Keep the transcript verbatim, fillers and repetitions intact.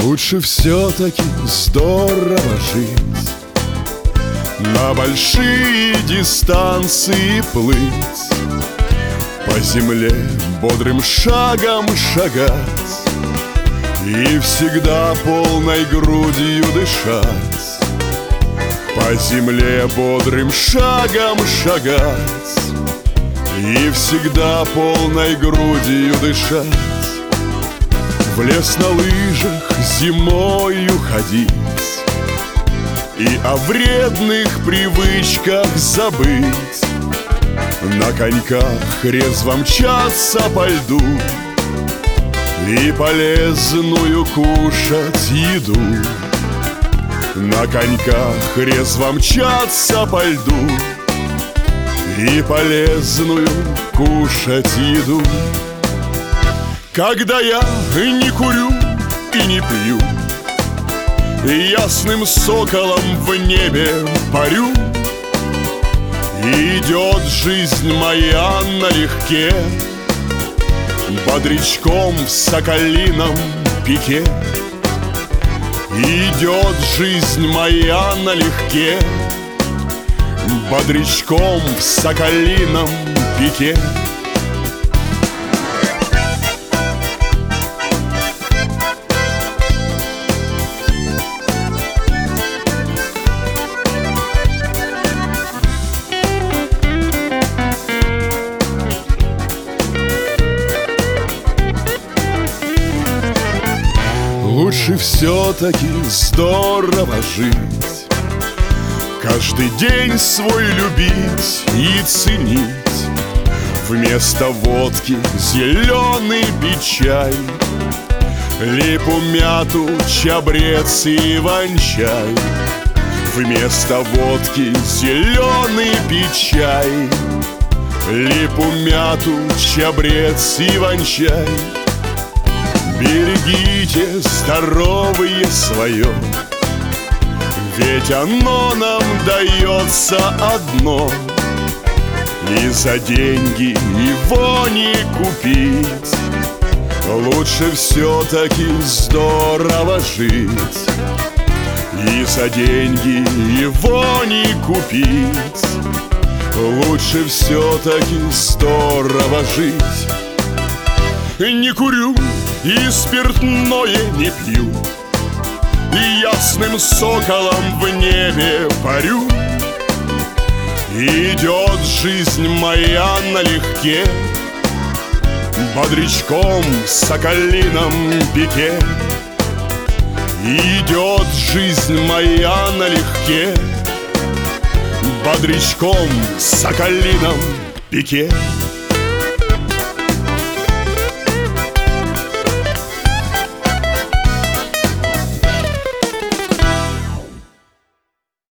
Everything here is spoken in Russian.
Лучше все-таки здорово жить, на большие дистанции плыть, по земле бодрым шагом шагать и всегда полной грудью дышать. По земле бодрым шагом шагать и всегда полной грудью дышать. В лес на лыжах зимою ходить и о вредных привычках забыть, на коньках резво мчаться по льду и полезную кушать еду. На коньках резво мчаться по льду и полезную кушать еду. Когда я не курю и не пью, и ясным соколом в небе парю, и идет жизнь моя налегке, бодрячком в соколином пике. Идет жизнь моя налегке, бодрячком в соколином пике. Лучше все-таки здорово жить, каждый день свой любить и ценить. Вместо водки зеленый пить чай, липу, мяту, чабрец и иван-чай. Вместо водки зеленый пить чай, липу, мяту, чабрец и иван-чай. Берегите здоровье свое, ведь оно нам дается одно, и за деньги его не купить. Лучше все-таки здорово жить, и за деньги его не купить. Лучше все-таки здорово жить. Не курю и спиртное не пью, и ясным соколом в небе парю. Идет жизнь моя налегке, бодрячком в соколином пике. Идет жизнь моя налегке, бодрячком в соколином пике.